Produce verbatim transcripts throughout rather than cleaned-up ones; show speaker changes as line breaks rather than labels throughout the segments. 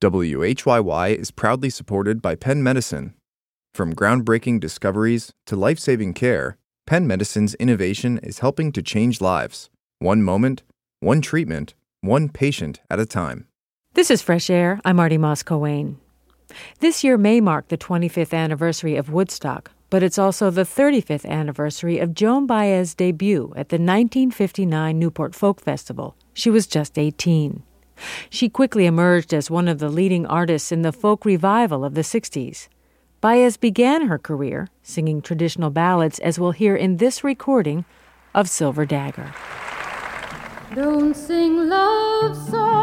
W H Y Y is proudly supported by Penn Medicine. From groundbreaking discoveries to life-saving care, Penn Medicine's innovation is helping to change lives, one moment, one treatment, one patient at a time.
This is Fresh Air. I'm Marty Moss-Coane. This year may mark the twenty-fifth anniversary of Woodstock, but it's also the thirty-fifth anniversary of Joan Baez's debut at the nineteen fifty-nine Newport Folk Festival. She was just eighteen. She quickly emerged as one of the leading artists in the folk revival of the sixties. Baez began her career singing traditional ballads, as we'll hear in this recording of Silver Dagger.
Don't sing love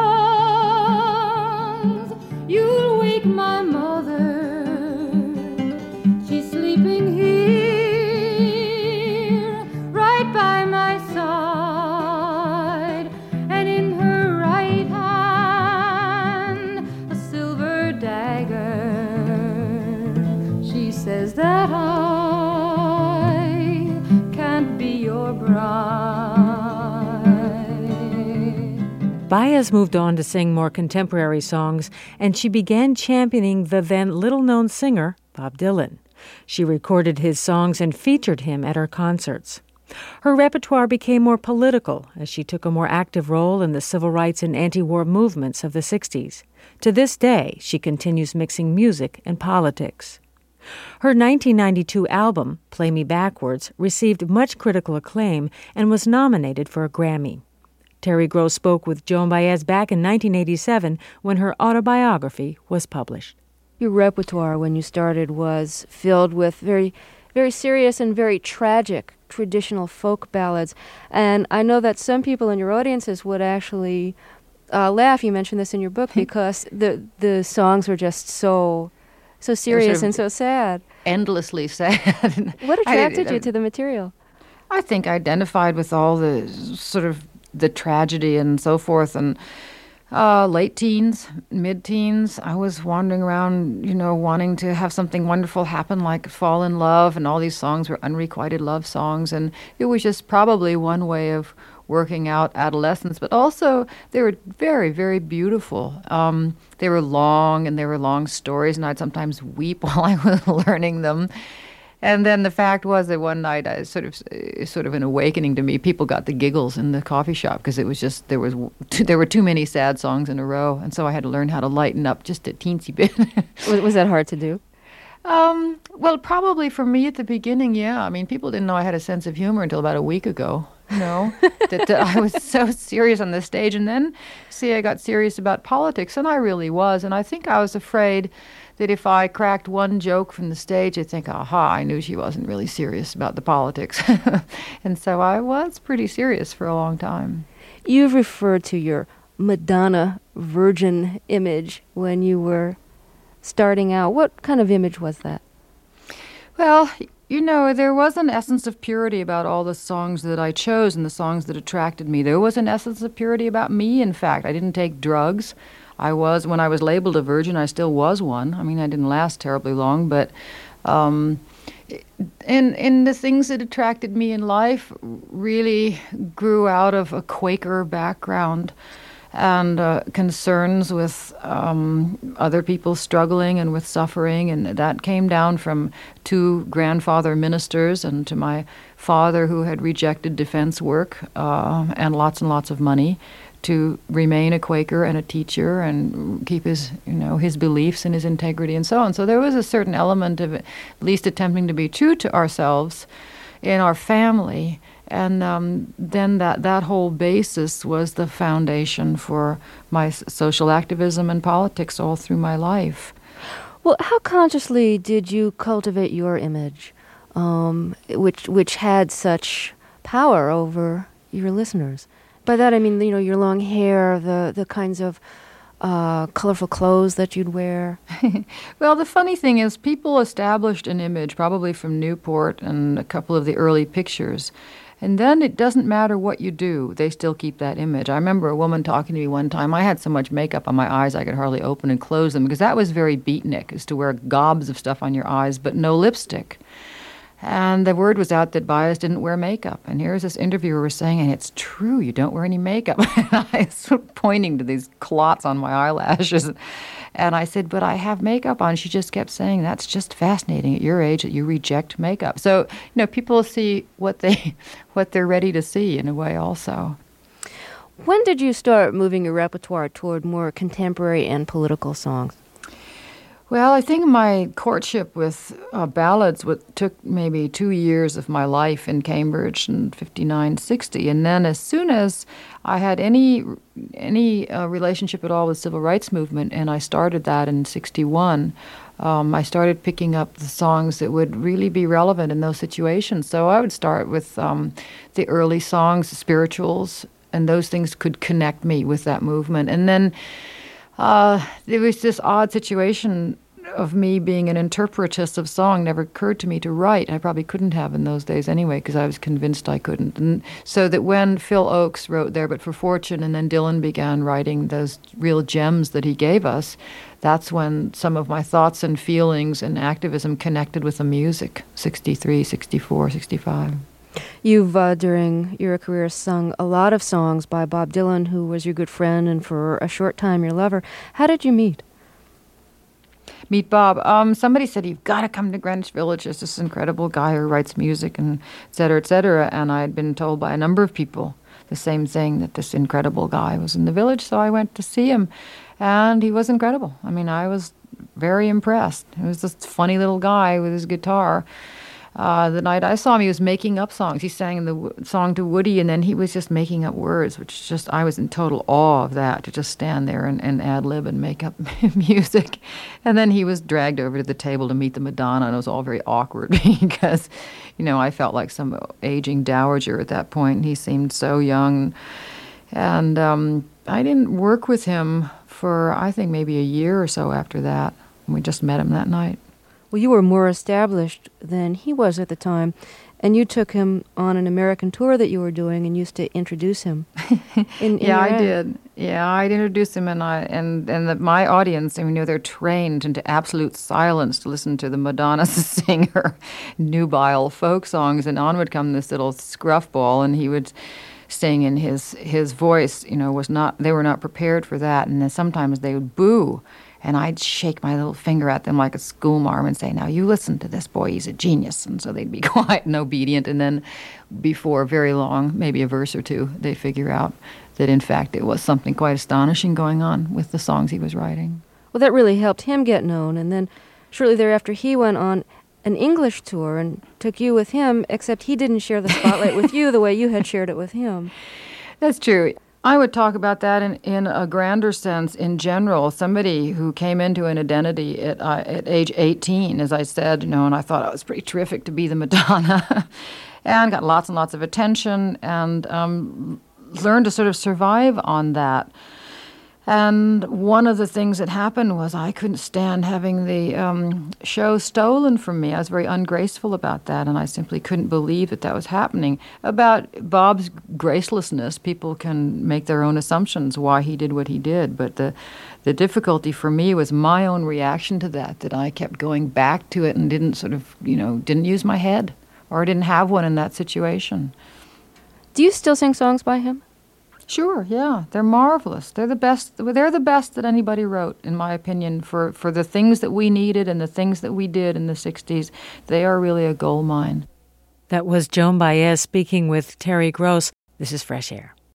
songs, you'll wake my mother. She's sleeping here, right by my side, and in her right hand, a silver dagger. She says that I can't be your bride.
Baez moved on to sing more contemporary songs, and she began championing the then little-known singer, Bob Dylan. She recorded his songs and featured him at her concerts. Her repertoire became more political as she took a more active role in the civil rights and anti-war movements of the sixties. To this day, she continues mixing music and politics. Her nineteen ninety-two album, Play Me Backwards, received much critical acclaim and was nominated for a Grammy. Terry Gross spoke with Joan Baez back in nineteen eighty-seven when her autobiography was published.
Your repertoire when you started was filled with very, very serious and very tragic traditional folk ballads. And I know that some people in your audiences would actually uh, laugh. You mentioned this in your book because the the songs were just so so serious and so sad.
Endlessly sad.
What attracted
I, I,
you to the material?
I think I identified with all the sort of the tragedy and so forth, and uh, late teens, mid-teens, I was wandering around, you know, wanting to have something wonderful happen, like fall in love, and all these songs were unrequited love songs, and it was just probably one way of working out adolescence, but also they were very, very beautiful. Um, they were long, and they were long stories, and I'd sometimes weep while I was learning them. And then the fact was that one night, I sort of, uh, sort of an awakening to me. People got the giggles in the coffee shop because it was just there was too, there were too many sad songs in a row, and so I had to learn how to lighten up just a teensy bit.
was, was that hard to do?
Um, well, probably for me at the beginning, yeah. I mean, people didn't know I had a sense of humor until about a week ago. You know, that, that I was so serious on the stage, and then see, I got serious about politics, and I really was, and I think I was afraid that if I cracked one joke from the stage, I'd think, aha, I knew she wasn't really serious about the politics. And so I was pretty serious for a long time.
You've referred to your Madonna virgin image when you were starting out. What kind of image was that?
Well, you know, there was an essence of purity about all the songs that I chose and the songs that attracted me. There was an essence of purity about me, in fact. I didn't take drugs. I was, when I was labeled a virgin, I still was one. I mean, I didn't last terribly long, but um, and, and the things that attracted me in life really grew out of a Quaker background and uh, concerns with um, other people struggling and with suffering, and that came down from two grandfather ministers and to my father who had rejected defense work uh, and lots and lots of money to remain a Quaker and a teacher and keep his, you know, his beliefs and his integrity and so on. So there was a certain element of at least attempting to be true to ourselves in our family. And um, then that, that whole basis was the foundation for my s- social activism and politics all through my life.
Well, how consciously did you cultivate your image, um, which which had such power over your listeners? By that I mean, you know, your long hair, the the kinds of uh, colorful clothes that you'd wear.
Well, the funny thing is, people established an image, probably from Newport and a couple of the early pictures. And then it doesn't matter what you do, they still keep that image. I remember a woman talking to me one time. I had so much makeup on my eyes I could hardly open and close them, because that was very beatnik, is to wear gobs of stuff on your eyes but no lipstick. And the word was out that Baez didn't wear makeup. And here's this interviewer saying, and it's true, you don't wear any makeup. And I was sort of pointing to these clots on my eyelashes. And I said, but I have makeup on. She just kept saying, that's just fascinating at your age that you reject makeup. So, you know, people see what, they, what they're ready to see in a way also.
When did you start moving your repertoire toward more contemporary and political songs?
Well, I think my courtship with uh, ballads what took maybe two years of my life in Cambridge in fifty-nine, sixty. And then as soon as I had any any uh, relationship at all with civil rights movement, and I started that in sixty-one, um, I started picking up the songs that would really be relevant in those situations. So I would start with um, the early songs, the spirituals, and those things could connect me with that movement. And then Uh, there was this odd situation of me being an interpretist of song. Never occurred to me to write. I probably couldn't have in those days anyway, because I was convinced I couldn't. And so that when Phil Ochs wrote There But for Fortune, and then Dylan began writing those real gems that he gave us, that's when some of my thoughts and feelings and activism connected with the music, sixty-three, sixty-four, sixty-five.
You've, uh, during your career, sung a lot of songs by Bob Dylan, who was your good friend and for a short time your lover. How did you meet?
Meet Bob. Um, somebody said, you've got to come to Greenwich Village. There's this incredible guy who writes music, and et cetera, et cetera. And I had been told by a number of people the same thing, that this incredible guy was in the village. So I went to see him, and he was incredible. I mean, I was very impressed. He was this funny little guy with his guitar. Uh, the night I saw him, he was making up songs. He sang the w- song to Woody, and then he was just making up words, which just, I was in total awe of that, to just stand there and, and ad-lib and make up music. And then he was dragged over to the table to meet the Madonna, and it was all very awkward because, you know, I felt like some aging dowager at that point, and he seemed so young. And um, I didn't work with him for, I think, maybe a year or so after that. And we just met him that night.
Well, you were more established than he was at the time, and you took him on an American tour that you were doing and used to introduce him. In, in
yeah, I
ad.
did. Yeah, I'd introduce him, and I and and the, my audience, I mean, you know, they're trained into absolute silence to listen to the Madonna sing her nubile folk songs, and on would come this little scruffball, and he would sing, and his his voice, you know, was not. They were not prepared for that, and then sometimes they would boo. And I'd shake my little finger at them like a schoolmarm and say, now you listen to this boy, he's a genius. And so they'd be quiet and obedient. And then before very long, maybe a verse or two, they'd figure out that, in fact, it was something quite astonishing going on with the songs he was writing.
Well, that really helped him get known. And then shortly thereafter, he went on an English tour and took you with him, except he didn't share the spotlight with you the way you had shared it with him.
That's true. I would talk about that in, in a grander sense in general. Somebody who came into an identity at uh, at age eighteen, as I said, you know, and I thought it was pretty terrific to be the Madonna, and got lots and lots of attention, and um, learned to sort of survive on that. And one of the things that happened was I couldn't stand having the um, show stolen from me. I was very ungraceful about that, and I simply couldn't believe that that was happening. About Bob's gracelessness, people can make their own assumptions why he did what he did, but the the difficulty for me was my own reaction to that, that I kept going back to it and didn't sort of, you know, didn't use my head, or didn't have one in that situation.
Do you still sing songs by him?
Sure, yeah. They're marvelous. They're the best they're the best that anybody wrote, in my opinion, for, for the things that we needed and the things that we did in the sixties. They are really a gold mine.
That was Joan Baez speaking with Terry Gross. This is Fresh Air.